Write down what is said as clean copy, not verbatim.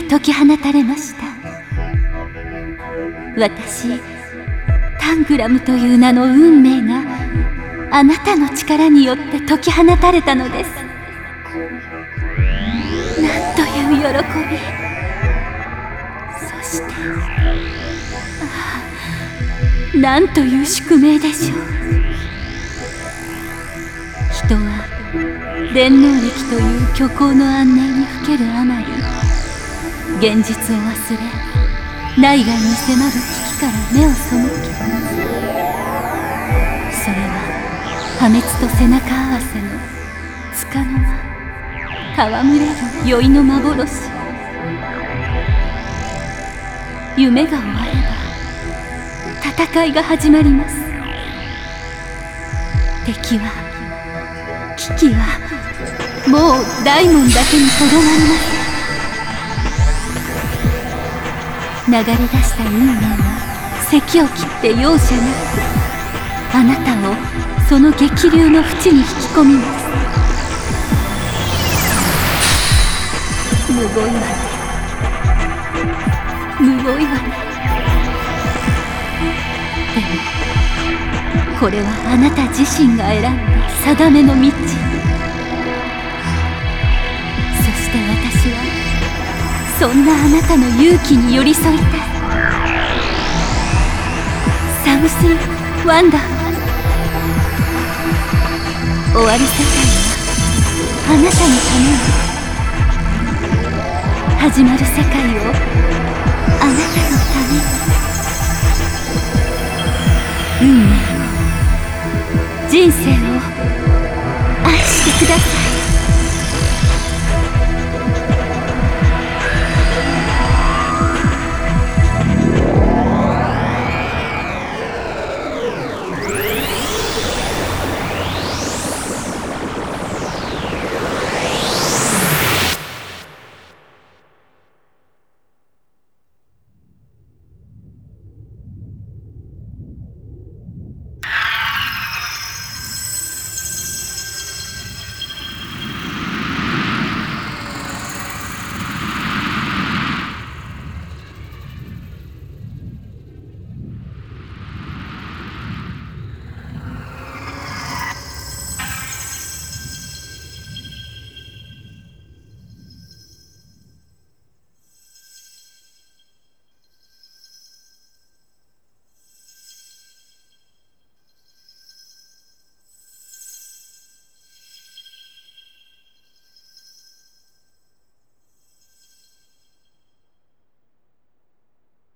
解き放たれました。私タングラムという名の運命があなたの力によって解き放たれたのです。なんという喜び。そしてなんという宿命でしょう。人は電脳力という虚構の安寧にふけるあまり、現実を忘れ内外に迫る危機から目を背け、それは破滅と背中合わせの束の間戯れる酔いの幻。夢が終われば戦いが始まります。敵は危機はもう大門だけにとどまりません。流れ出した運命は堰を切って容赦なくあなたをその激流の淵に引き込みます。むごいわね、むごいわね。でもこれはあなた自身が選んだ定めの道。そして私はそんなあなたの勇気に寄り添いたい。サムシン・ワンダー。終わる世界はあなたのために、始まる世界をあなたのために。運命を、人生を愛してください。